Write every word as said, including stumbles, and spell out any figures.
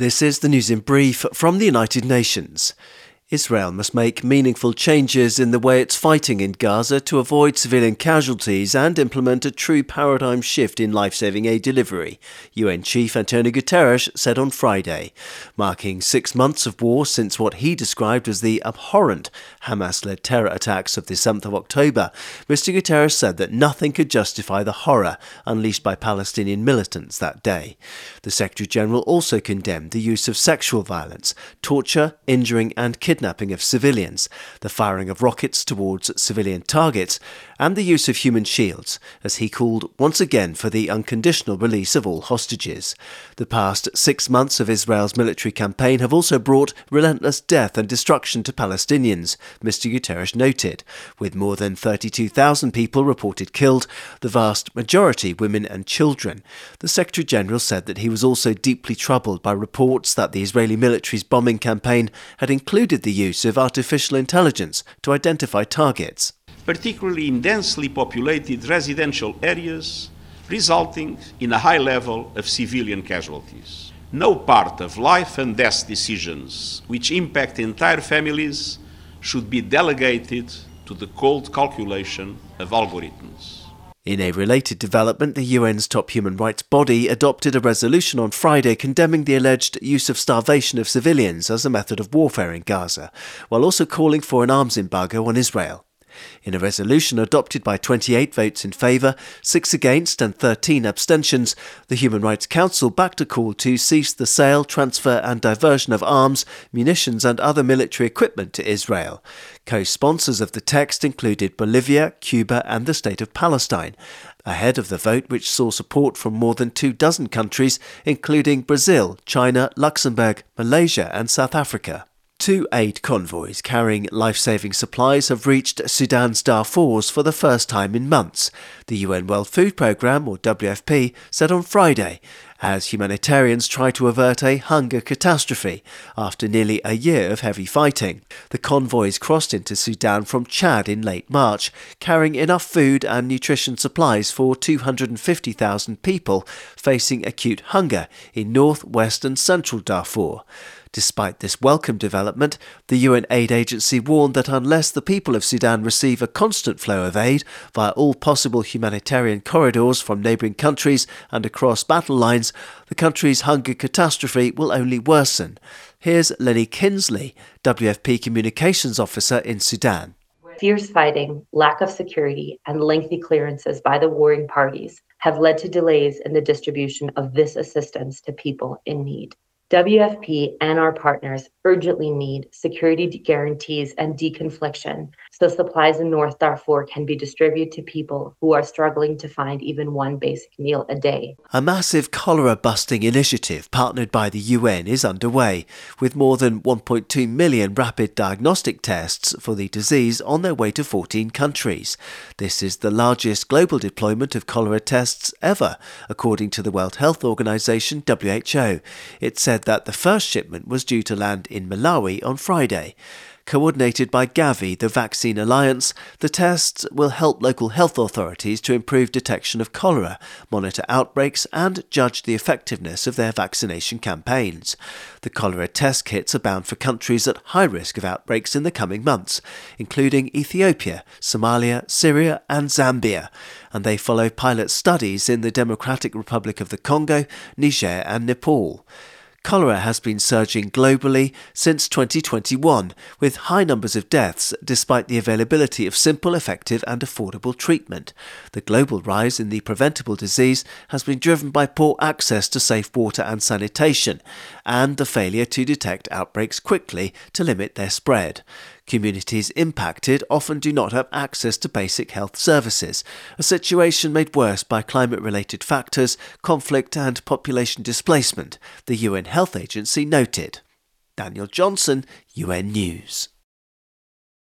This is the news in brief from the United Nations. Israel must make meaningful changes in the way it's fighting in Gaza to avoid civilian casualties and implement a true paradigm shift in life-saving aid delivery, U N Chief Antonio Guterres said on Friday, marking six months of war since what he described as the abhorrent Hamas-led terror attacks of the seventh of October. Mister Guterres said that nothing could justify the horror unleashed by Palestinian militants that day. The Secretary-General also condemned the use of sexual violence, torture, injuring and kidnapping kidnapping of civilians, the firing of rockets towards civilian targets, and the use of human shields, as he called once again for the unconditional release of all hostages. The past six months of Israel's military campaign have also brought relentless death and destruction to Palestinians, Mister Guterres noted, with more than thirty-two thousand people reported killed, the vast majority women and children. The Secretary-General said that he was also deeply troubled by reports that the Israeli military's bombing campaign had included the use of artificial intelligence to identify targets, particularly in densely populated residential areas, resulting in a high level of civilian casualties. No part of life and death decisions which impact entire families should be delegated to the cold calculation of algorithms. In a related development, the U N's top human rights body adopted a resolution on Friday condemning the alleged use of starvation of civilians as a method of warfare in Gaza, while also calling for an arms embargo on Israel. In a resolution adopted by twenty-eight votes in favour, six against and thirteen abstentions, the Human Rights Council backed a call to cease the sale, transfer and diversion of arms, munitions and other military equipment to Israel. Co-sponsors of the text included Bolivia, Cuba and the State of Palestine, ahead of the vote which saw support from more than two dozen countries, including Brazil, China, Luxembourg, Malaysia and South Africa. Two aid convoys carrying life-saving supplies have reached Sudan's Darfur for the first time in months, the U N World Food Programme, or W F P, said on Friday, as humanitarians try to avert a hunger catastrophe after nearly a year of heavy fighting. The convoys crossed into Sudan from Chad in late March, carrying enough food and nutrition supplies for two hundred fifty thousand people facing acute hunger in north, west and central Darfur. Despite this welcome development, the U N aid agency warned that unless the people of Sudan receive a constant flow of aid via all possible humanitarian corridors from neighbouring countries and across battle lines, the country's hunger catastrophe will only worsen. Here's Lenny Kinsley, W F P Communications Officer in Sudan. Fierce fighting, lack of security, and lengthy clearances by the warring parties have led to delays in the distribution of this assistance to people in need. W F P and our partners urgently need security guarantees and deconfliction so supplies in North Darfur can be distributed to people who are struggling to find even one basic meal a day. A massive cholera-busting initiative partnered by the U N is underway, with more than one point two million rapid diagnostic tests for the disease on their way to fourteen countries. This is the largest global deployment of cholera tests ever, according to the World Health Organization, W H O. It said that the first shipment was due to land in Malawi on Friday. Coordinated by Gavi, the Vaccine Alliance, the tests will help local health authorities to improve detection of cholera, monitor outbreaks and judge the effectiveness of their vaccination campaigns. The cholera test kits are bound for countries at high risk of outbreaks in the coming months, including Ethiopia, Somalia, Syria and Zambia, and they follow pilot studies in the Democratic Republic of the Congo, Niger and Nepal. Cholera has been surging globally since twenty twenty-one, with high numbers of deaths despite the availability of simple, effective and affordable treatment. The global rise in the preventable disease has been driven by poor access to safe water and sanitation, and the failure to detect outbreaks quickly to limit their spread. Communities impacted often do not have access to basic health services, a situation made worse by climate-related factors, conflict and population displacement, the U N Health Agency noted. Daniel Johnson, U N News.